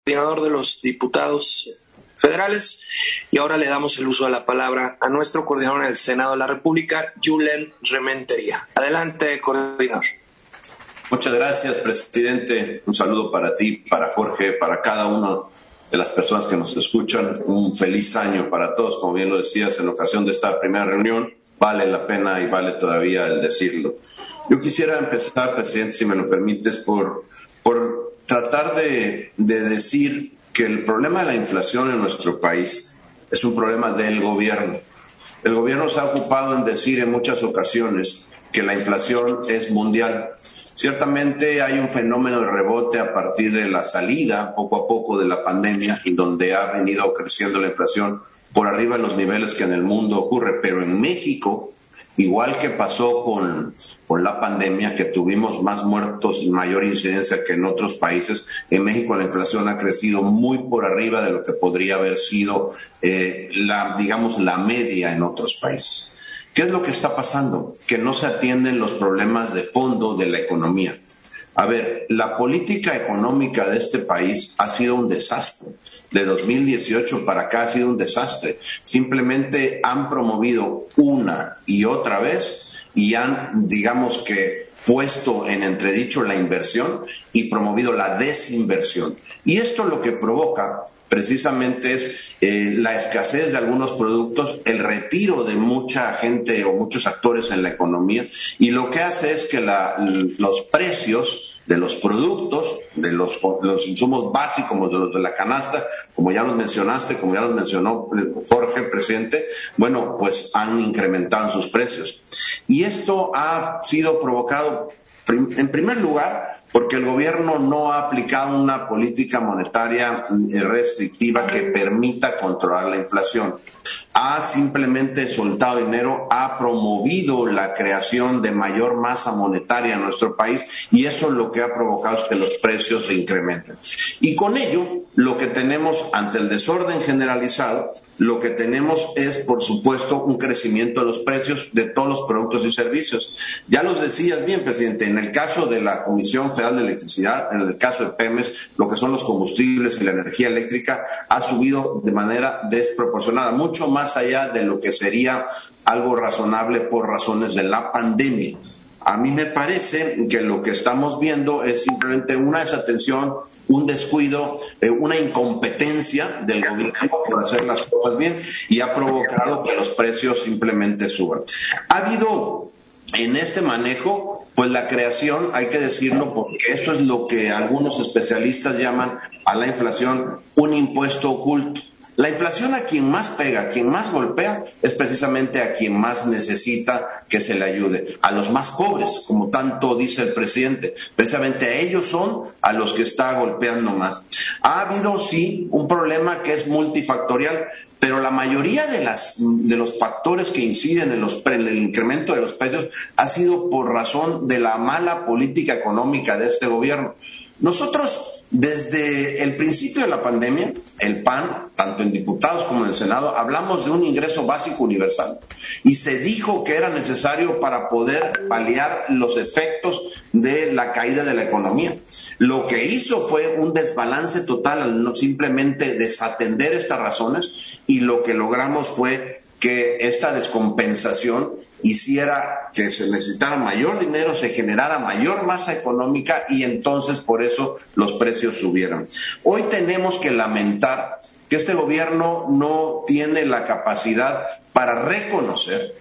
coordinador de los diputados federales, y ahora le damos el uso de la palabra a nuestro coordinador en el Senado de la República, Julen Rementería. Adelante, coordinador. Muchas gracias, presidente. Un saludo para ti, para Jorge, para cada una de las personas que nos escuchan. Un feliz año para todos, como bien lo decías en ocasión de esta primera reunión. Vale la pena y vale todavía el decirlo. Yo quisiera empezar, presidente, si me lo permites, por tratar de decir que el problema de la inflación en nuestro país es un problema del gobierno. El gobierno se ha ocupado en decir en muchas ocasiones que la inflación es mundial. Ciertamente hay un fenómeno de rebote a partir de la salida, poco a poco, de la pandemia, y donde ha venido creciendo la inflación por arriba de los niveles que en el mundo ocurre. Pero en México, igual que pasó con la pandemia, que tuvimos más muertos y mayor incidencia que en otros países, en México la inflación ha crecido muy por arriba de lo que podría haber sido la media en otros países. ¿Qué es lo que está pasando? Que no se atienden los problemas de fondo de la economía. A ver, la política económica de este país ha sido un desastre. De 2018 para acá ha sido un desastre. Simplemente han promovido una y otra vez y han, puesto en entredicho la inversión y promovido la desinversión. Y esto lo que provoca precisamente es la escasez de algunos productos, el retiro de mucha gente o muchos actores en la economía, y lo que hace es que los precios de los productos, de los insumos básicos, de los de la canasta, como ya los mencionaste, como ya los mencionó Jorge, presidente, bueno, pues han incrementado sus precios. Y esto ha sido provocado, en primer lugar, porque el gobierno no ha aplicado una política monetaria restrictiva que permita controlar la inflación. Ha simplemente soltado dinero, ha promovido la creación de mayor masa monetaria en nuestro país, y eso lo que ha provocado es que los precios se incrementen. Y con ello, lo que tenemos ante el desorden generalizado, lo que tenemos es, por supuesto, un crecimiento de los precios de todos los productos y servicios. Ya los decías bien, presidente, en el caso de la Comisión Federal de Electricidad, en el caso de Pemex, lo que son los combustibles y la energía eléctrica ha subido de manera desproporcionada, mucho más allá de lo que sería algo razonable por razones de la pandemia. A mí me parece que lo que estamos viendo es simplemente una desatención, un descuido, una incompetencia del gobierno por hacer las cosas bien, y ha provocado que los precios simplemente suban. Ha habido en este manejo, pues la creación, hay que decirlo, porque eso es lo que algunos especialistas llaman a la inflación un impuesto oculto. La inflación a quien más pega, a quien más golpea, es precisamente a quien más necesita que se le ayude, a los más pobres, como tanto dice el presidente. Precisamente a ellos son a los que está golpeando más. Ha habido, sí, un problema que es multifactorial, pero la mayoría de los factores que inciden en el incremento de los precios ha sido por razón de la mala política económica de este gobierno. Nosotros, desde el principio de la pandemia, el PAN, tanto en diputados como en el Senado, hablamos de un ingreso básico universal, y se dijo que era necesario para poder paliar los efectos de la caída de la economía. Lo que hizo fue un desbalance total al no simplemente desatender estas razones, y lo que logramos fue que esta descompensación hiciera que se necesitara mayor dinero, se generara mayor masa económica, y entonces por eso los precios subieron. Hoy tenemos que lamentar que este gobierno no tiene la capacidad para reconocer,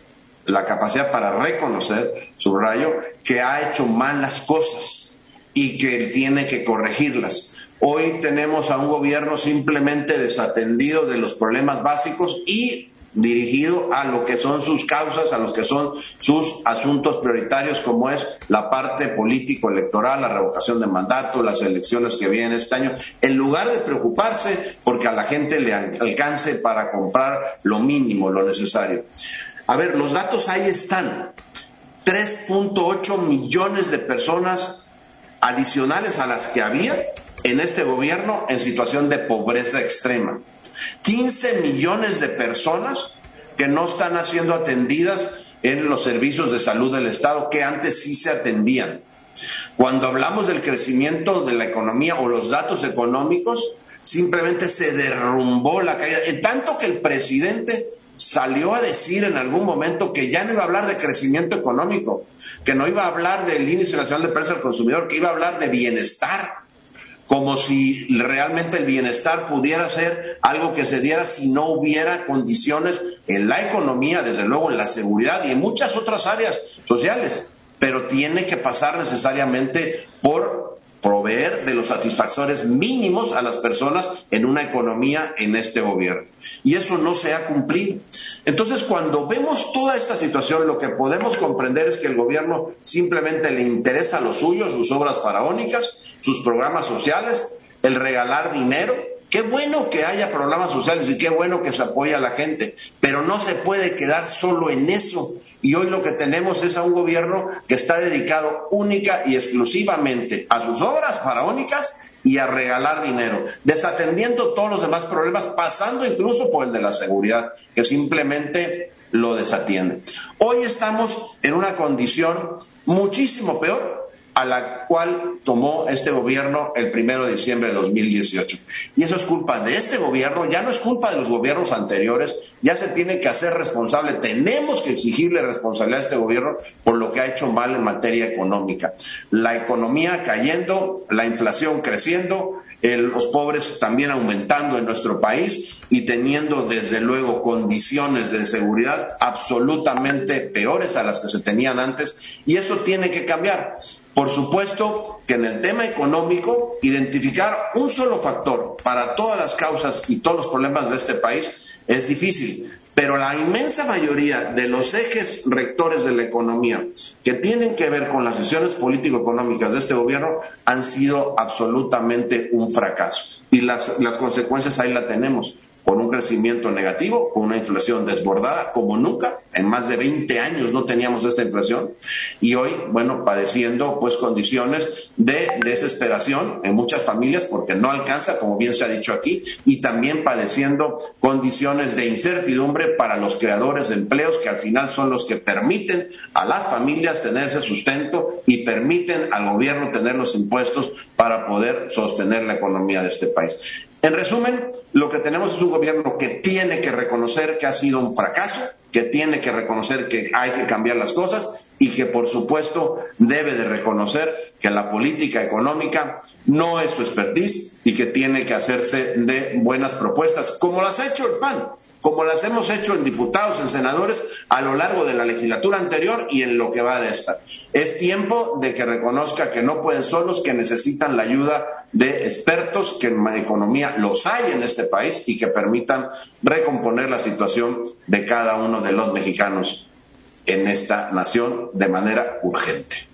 subrayo, que ha hecho mal las cosas y que tiene que corregirlas. Hoy tenemos a un gobierno simplemente desatendido de los problemas básicos y dirigido a lo que son sus causas, a los que son sus asuntos prioritarios, como es la parte político-electoral, la revocación de mandato, las elecciones que vienen este año, en lugar de preocuparse porque a la gente le alcance para comprar lo mínimo, lo necesario. A ver, los datos ahí están. 3.8 millones de personas adicionales a las que había en este gobierno en situación de pobreza extrema. 15 millones de personas que no están siendo atendidas en los servicios de salud del Estado, que antes sí se atendían. Cuando hablamos del crecimiento de la economía o los datos económicos, simplemente se derrumbó la caída, en tanto que el presidente salió a decir en algún momento que ya no iba a hablar de crecimiento económico, que no iba a hablar del índice nacional de precios al consumidor, que iba a hablar de bienestar, como si realmente el bienestar pudiera ser algo que se diera si no hubiera condiciones en la economía, desde luego en la seguridad y en muchas otras áreas sociales, pero tiene que pasar necesariamente por proveer de los satisfactores mínimos a las personas en una economía en este gobierno. Y eso no se ha cumplido. Entonces, cuando vemos toda esta situación, lo que podemos comprender es que el gobierno simplemente le interesa lo suyo, sus obras faraónicas, sus programas sociales, el regalar dinero. Qué bueno que haya programas sociales y qué bueno que se apoya a la gente, pero no se puede quedar solo en eso. Y hoy lo que tenemos es a un gobierno que está dedicado única y exclusivamente a sus obras faraónicas y a regalar dinero, desatendiendo todos los demás problemas, pasando incluso por el de la seguridad, que simplemente lo desatiende. Hoy estamos en una condición muchísimo peor a la cual tomó este gobierno el 1 de diciembre de 2018. Y eso es culpa de este gobierno, ya no es culpa de los gobiernos anteriores, ya se tiene que hacer responsable, tenemos que exigirle responsabilidad a este gobierno por lo que ha hecho mal en materia económica. La economía cayendo, la inflación creciendo, los pobres también aumentando en nuestro país y teniendo desde luego condiciones de seguridad absolutamente peores a las que se tenían antes, y eso tiene que cambiar. Por supuesto que en el tema económico, identificar un solo factor para todas las causas y todos los problemas de este país es difícil, pero la inmensa mayoría de los ejes rectores de la economía que tienen que ver con las decisiones político-económicas de este gobierno han sido absolutamente un fracaso. Y las consecuencias ahí la tenemos, con un crecimiento negativo, con una inflación desbordada como nunca, en más de 20 años no teníamos esta inflación, y hoy, bueno, padeciendo pues condiciones de desesperación en muchas familias porque no alcanza, como bien se ha dicho aquí, y también padeciendo condiciones de incertidumbre para los creadores de empleos, que al final son los que permiten a las familias tener ese sustento y permiten al gobierno tener los impuestos para poder sostener la economía de este país. En resumen, lo que tenemos es un gobierno que tiene que reconocer que ha sido un fracaso, que tiene que reconocer que hay que cambiar las cosas y que, por supuesto, debe de reconocer que la política económica no es su expertise y que tiene que hacerse de buenas propuestas, como las ha hecho el PAN, como las hemos hecho en diputados, en senadores, a lo largo de la legislatura anterior y en lo que va de esta. Es tiempo de que reconozca que no pueden solos, que necesitan la ayuda de expertos, que en economía los hay en este país y que permitan recomponer la situación de cada uno de los mexicanos en esta nación de manera urgente.